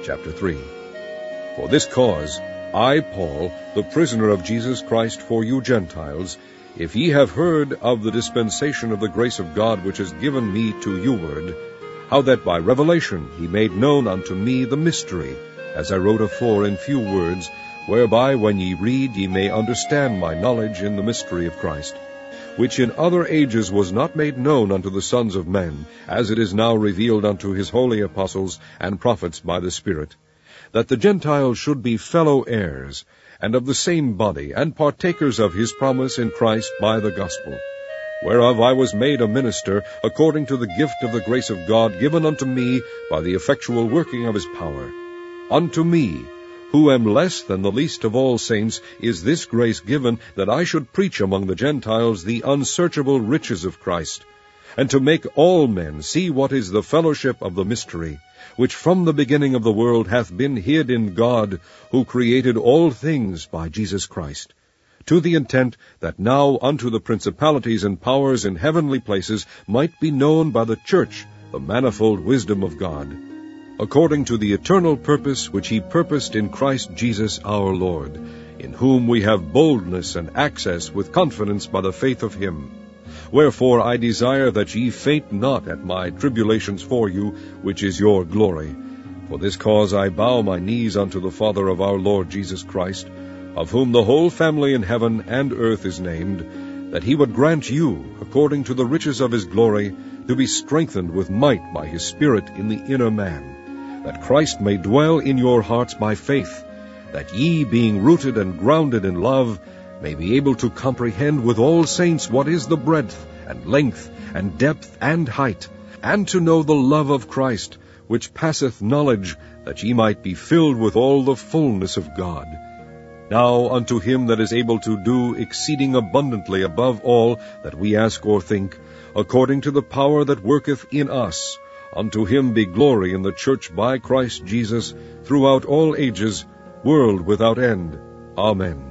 Chapter 3. For this cause, I, Paul, the prisoner of Jesus Christ for you Gentiles, if ye have heard of the dispensation of the grace of God which is given me to youward, how that by revelation he made known unto me the mystery, as I wrote afore in few words, whereby when ye read ye may understand my knowledge in the mystery of Christ, which in other ages was not made known unto the sons of men, as it is now revealed unto his holy apostles and prophets by the Spirit, that the Gentiles should be fellow heirs, and of the same body, and partakers of his promise in Christ by the gospel, whereof I was made a minister, according to the gift of the grace of God given unto me by the effectual working of his power. Unto me, who am less than the least of all saints, is this grace given, that I should preach among the Gentiles the unsearchable riches of Christ, and to make all men see what is the fellowship of the mystery, which from the beginning of the world hath been hid in God, who created all things by Jesus Christ, to the intent that now unto the principalities and powers in heavenly places might be known by the church the manifold wisdom of God, according to the eternal purpose which he purposed in Christ Jesus our Lord, in whom we have boldness and access with confidence by the faith of him. Wherefore I desire that ye faint not at my tribulations for you, which is your glory. For this cause I bow my knees unto the Father of our Lord Jesus Christ, of whom the whole family in heaven and earth is named, that he would grant you, according to the riches of his glory, to be strengthened with might by his Spirit in the inner man, that Christ may dwell in your hearts by faith, that ye, being rooted and grounded in love, may be able to comprehend with all saints what is the breadth and length and depth and height, and to know the love of Christ, which passeth knowledge, that ye might be filled with all the fullness of God. Now unto him that is able to do exceeding abundantly above all that we ask or think, according to the power that worketh in us, unto him be glory in the church by Christ Jesus, throughout all ages, world without end. Amen.